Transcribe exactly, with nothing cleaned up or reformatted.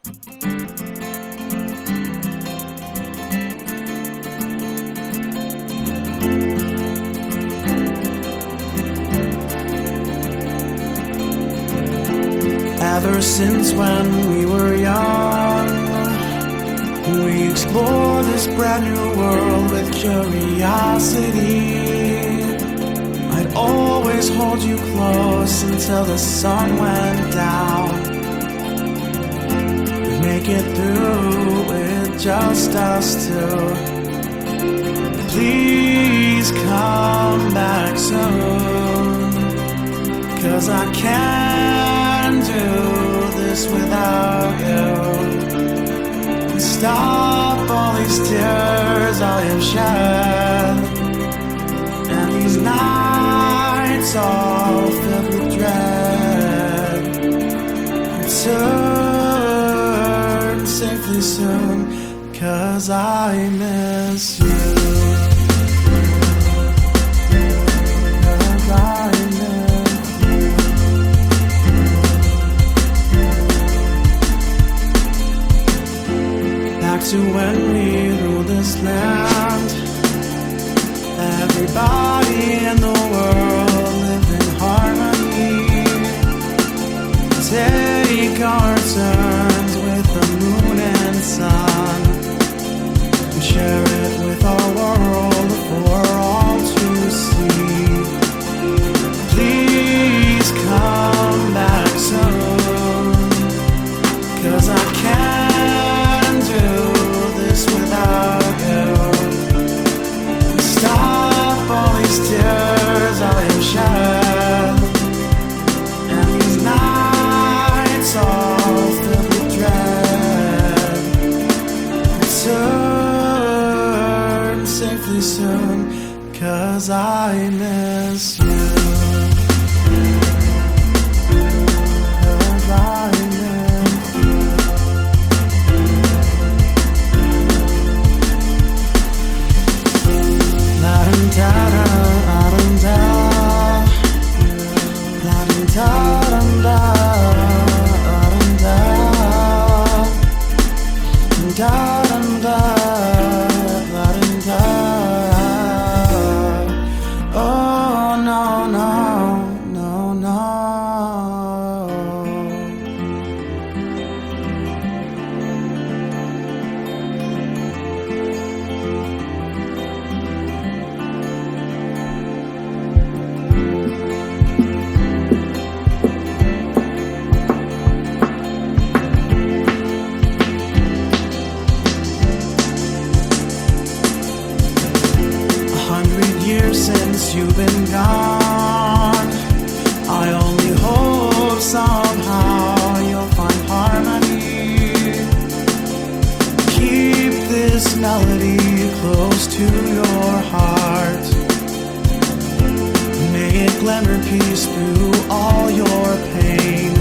Ever since when we were young, we explored this brand new world with curiosity. I'd always hold you close until the sun went down. We'd make it through with just us two. Please come back soon, 'cause I can't do this without you. And stop all these tears I have shed, and these nights all filled with dread. Return safely soon, 'cause I miss you. To when we ruled this land, everybody in the world lived in harmony. Take our turns with the moon and sun, and share it with our world for all to see. Please come back soon, 'cause I can't do without you. Stop all these tears I have shed, and these nights all filled with dread. Return safely soon, 'cause I miss you. Since you've been gone, I only hope somehow you'll find harmony. Keep this melody close to your heart. May it glimmer peace through all your pain.